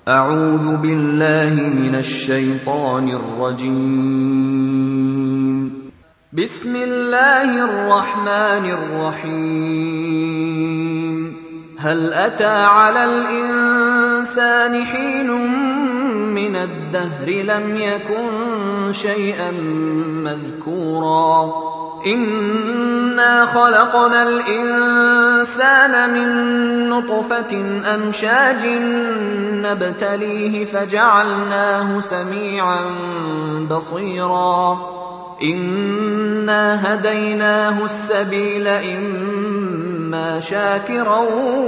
أعوذ بالله من الشيطان الرجيم. بسم الله الرحمن الرحيم. هل أتى على الإنسان حين من الدهر لم يكن شيئا مذكورا إنا خلقنا الإنسان من نطفة أمشاج نبتليه فجعلناه سميعا بصيرا إنا هديناه السبيل إما شاكرا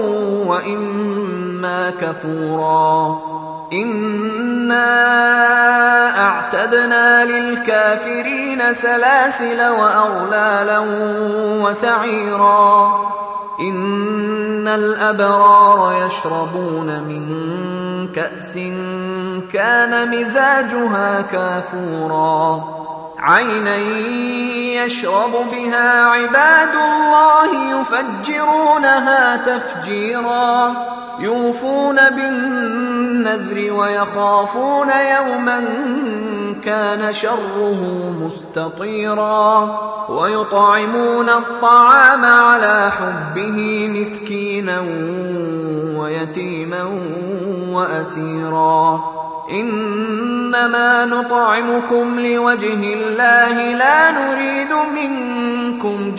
وإما كفورا إنا أعتدنا للكافرين سلاسل وأغلالا وسعيرا إن الأبرار يشربون من كأس كان مزاجها كافورا عينا يشرب بها عباد الله يفجرونها تفجيرا يوفون بالنذر ويخافون يوما كان شره مستطيرا ويطعمون الطعام على حبه مسكينا ويتيما وأسيرا إنما نطعمكم لوجه الله لا نريد منكم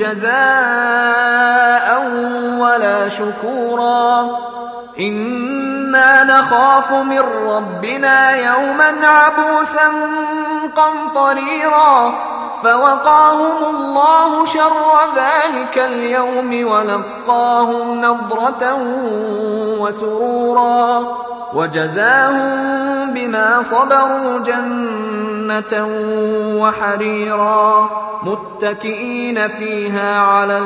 جزاء ولا شكورا إنا نخاف من ربنا يوما عبوسا قمطريرا فوقاهم الله شر ذلك اليوم ولقاهم نضرة وسرورا وجزاهم بما صبروا جنة وحريرا متكئين فيها على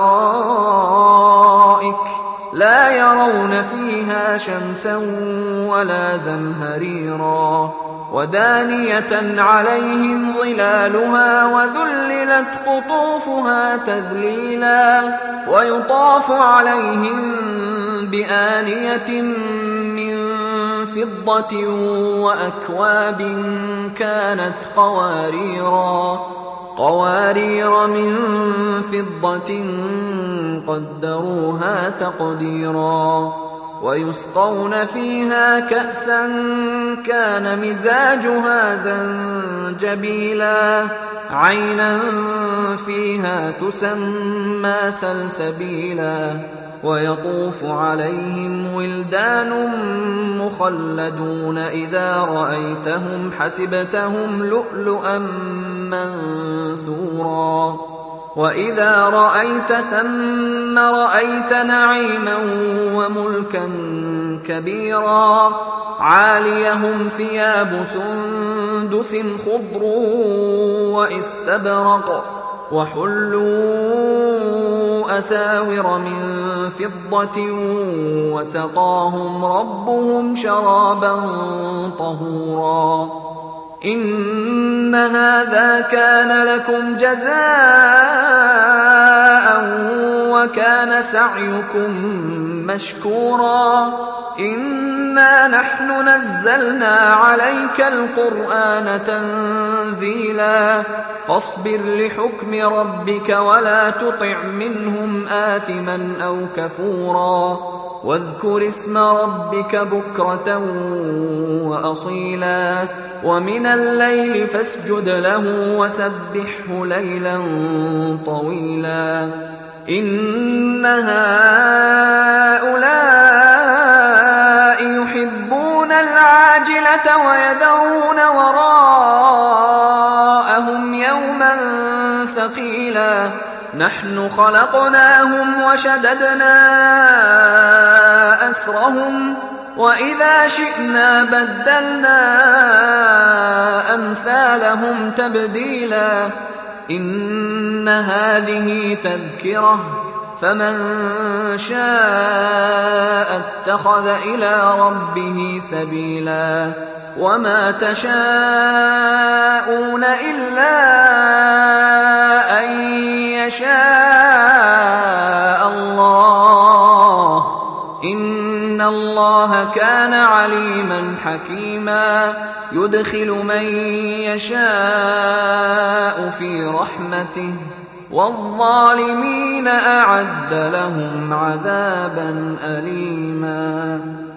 الأرائك لا يرون فيها شمسا ولا زمهريرا ودانية عليهم ظلالها وذللت قطوفها تذليلا ويطاف عليهم بآنية من فضة وأكواب كانت قوارير من فضة قدروها تقديرا ويسقون فيها كأسا كان مزاجها زنجبيلا عينا فيها تسمى سلسبيلا ويطوف عليهم ولدان مخلدون إذا رأيتهم حسبتهم لؤلؤا منثورا وإذا رأيت ثم رأيت نعيما وملكا كبيرا عاليهم ثياب سندس خضر واستبرق وحلوا أساور من فضة وسقاهم ربهم شرابا طهورا إن هذا كان لكم جزاء وكان سعيكم مشكورا إنا نحن نزلنا عليك القرآن تنزيلا فاصبر لحكم ربك ولا تطع منهم آثما أو كفورا واذكر اسم ربك بكرة وأصيلا ومن الليل فاسجد له وسبحه ليلا طويلا إن هؤلاء يحبون العاجلة ويذرون وراءهم يوما ثقيلا نحن خلقناهم وشددنا أسرهم وإذا شئنا بدلنا أمثالهم تبديلا إن هذه تذكرة فمن شاء اتخذ إلى ربه سبيلا وما تشاءون إلا أن يشاء الله إن الله كان عليما حكيما يدخل من يشاء في رحمته والظالمين أعد لهم عذابا أليما.